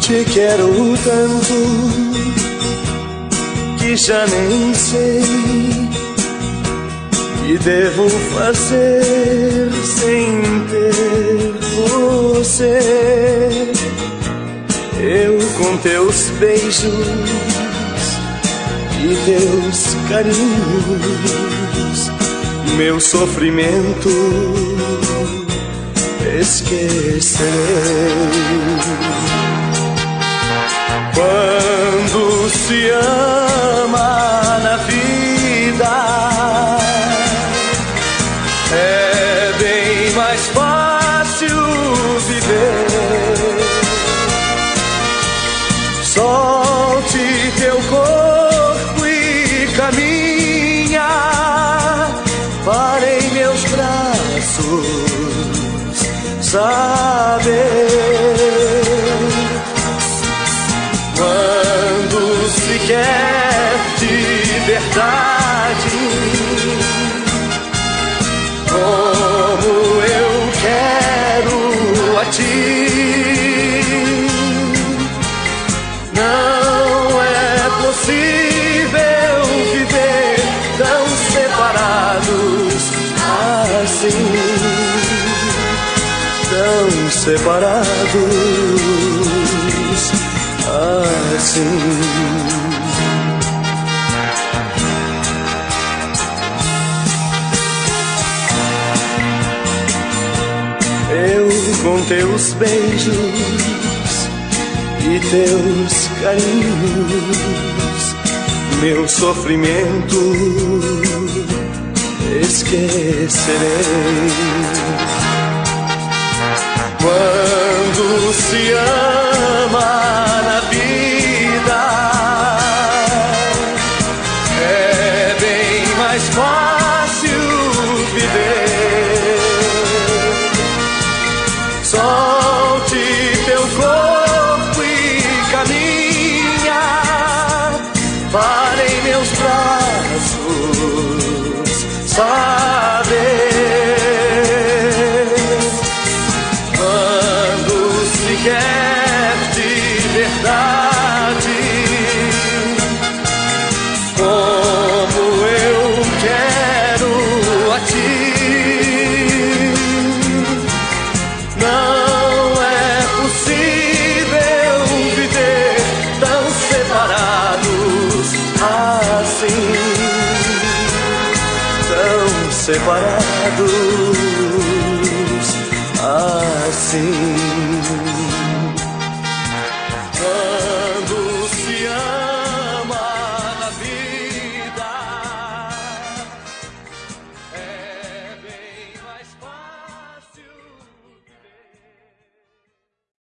Te quero tanto que já nem sei o que devo fazer sem ter você. Eu com teus beijos e teus carinhos, meu sofrimento esquecerei. Quando se ama na vida, é bem mais fácil viver. Solte teu corpo e caminha para em meus braços saber. Quando se quer de verdade, como eu quero a ti, não é possível viver tão separados assim, tão separados assim. Eu com teus beijos e teus carinhos, meu sofrimento esquecerei. Quando se ama na vida, é bem mais fácil viver. Solte teu corpo e caminha para em meus braços saber. Quando se quer de verdade, como eu quero a ti, não é possível viver tão separados assim, tão separados assim.